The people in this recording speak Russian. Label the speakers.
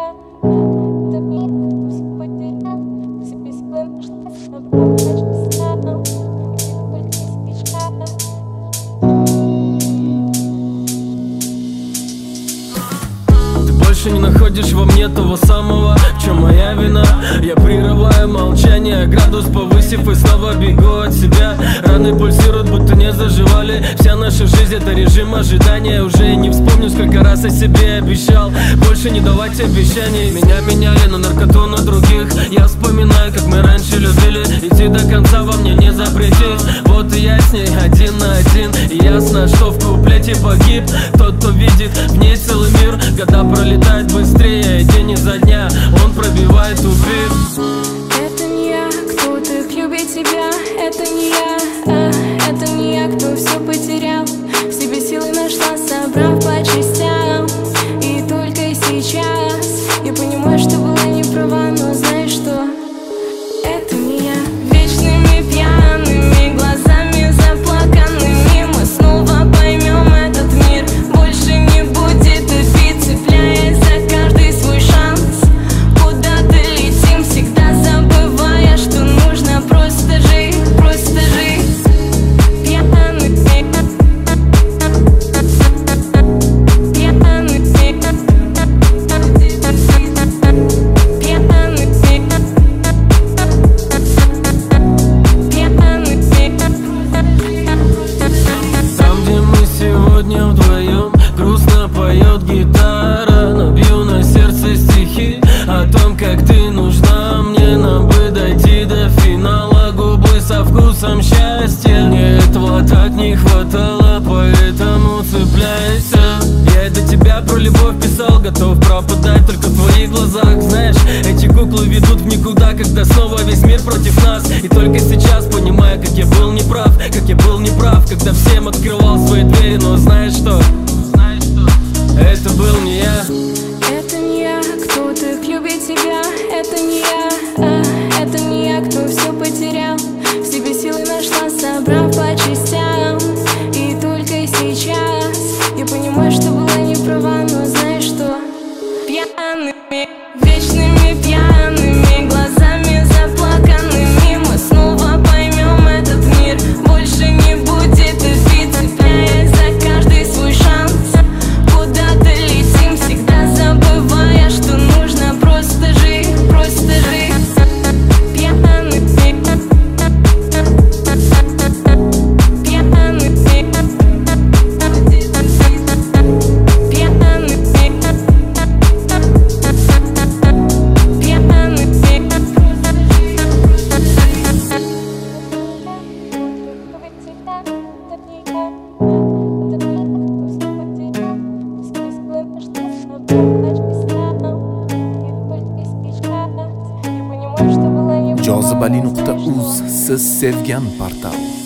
Speaker 1: Больше не находишь во мне того самого, в чем моя вина. Я прерываю молчание, градус повысив, и снова бегу от себя. Раны пульсируют, будто не заживали. Вся наша жизнь — это режим ожидания. Уже не вспомню, сколько раз я себе обещал больше не давать обещаний. Меня меняли на наркоту, на других. Я вспоминаю, как мы раньше любили. Идти до конца во мне не запретить. Вот и я с ней один на один. И ясно, что в куплете погиб тот, кто видит в ней целый мир. Года пролетают быстрее, день изо дня он пробивает убит.
Speaker 2: Это не я, кто так любит тебя. Это не я, это не я, кто все потерял. В себе силы нашла, собрав по частям. И только сейчас я понимаю, что была не права. Но знаешь что? Это не я. Вечными пьяными глазами заплаканными мы снова поймем этот мир. Больше не будет обид, цепляясь за каждый свой шанс. Куда-то летим, всегда забывая, что нужно просто жить, просто жить. Пьяными,
Speaker 1: Там, где мы сегодня вдвоем, грустно поет гитара. Набью на сердце стихи о том, как ты нужна мне. Нам бы дойти до финала, губы со вкусом счастья. Мне этого так не хватало, поэтому цепляйся. Я до тебя про любовь писал, готов пропадать только в твоих глазах. Знаешь, эти куклы ведут в никуда, когда снова весь мир против нас. И только сейчас понимаю, как я был неправ, как я был неправ, когда всем открывал свои двери. Но знаешь что? Это был не я.
Speaker 2: это не я, кто так любит тебя. Это не я, это не я, кто все потерял. В себе силы нашла, собрав по частям. И только сейчас я понимаю, что была не права. Но знаешь что? Пьяными, вечными пьяными глазами заплаканными мы снова поймем этот мир. Больше не будет обид, цепляясь за каждый свой шанс. Куда-то летим, всегда забывая, что нужно просто жить, просто жить. Пьяными,
Speaker 3: Jozibali.uz. Siz sevgan portal.